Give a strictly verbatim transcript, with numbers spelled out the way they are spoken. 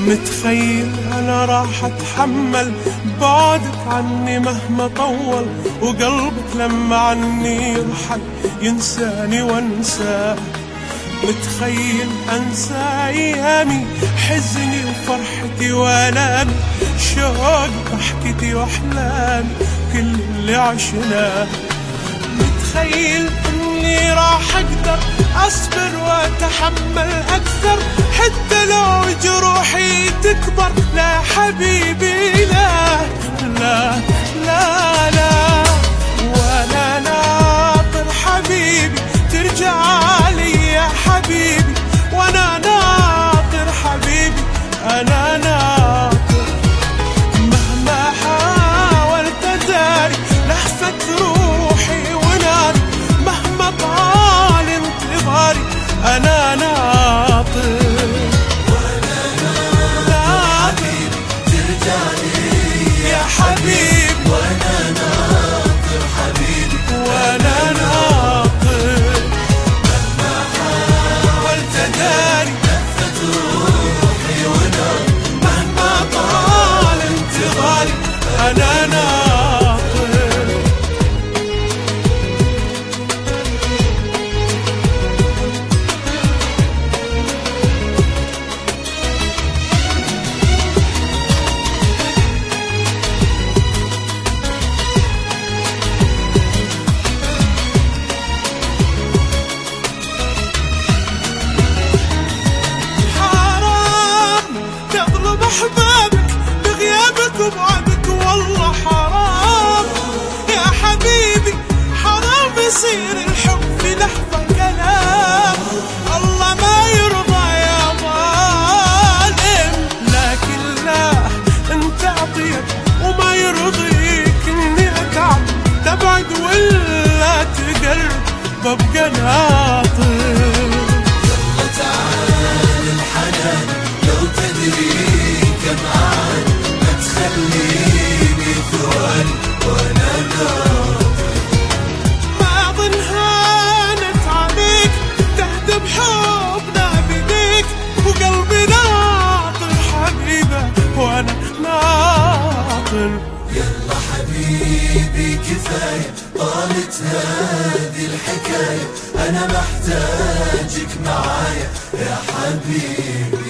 متخيل أنا راح أتحمل بعدك عني مهما طول، وقلبك لما عني يرحل ينساني وانساه. متخيل أنسى أيامي، حزني وفرحتي وآلامي، شوقي ضحكتي وأحلامي، كل اللي عشناه. متخيل إني راح أقدر أصبر وأتحمل أكثر، حتى لو جروحي تكبر. لا حبيبي لا لا لا لا، وأنا ناطر حبيبي ترجع لي يا حبيبي، وأنا ناطر حبيبي أنا ناطر. مهما حاولت أداري لهفة روحي وناري، مهما طال انتظاري أنا ناطر. وأنا ناطر ترجع لي يا حبيبي، وأنا ناطر حبيبي وأنا ناطر. مهما حاولت أداري لهفة روحي وناري، مهما طال انتظاري أنا ناطر. أحبابك بغيابك وبعدك والله حرام يا حبيبي، حرام يصير الحب في لحظة كلام. الله ما يرضى يا ظالم، لكن لا انت أطيب وما يرضيك اني اتعب، تبعد ولا تقرب ببقى ناطر. يلا تعال الحنان لو تدري كمان، ما تخليني ثواني وانا ناطر. ما اظن هانت عليك تهدم حبنا بيديك، وقلبي ناطر حبيبه وانا ناطر. يلا حبيبي كفايه طالت هذه الحكايه، انا محتاجك معايا يا حبيبي.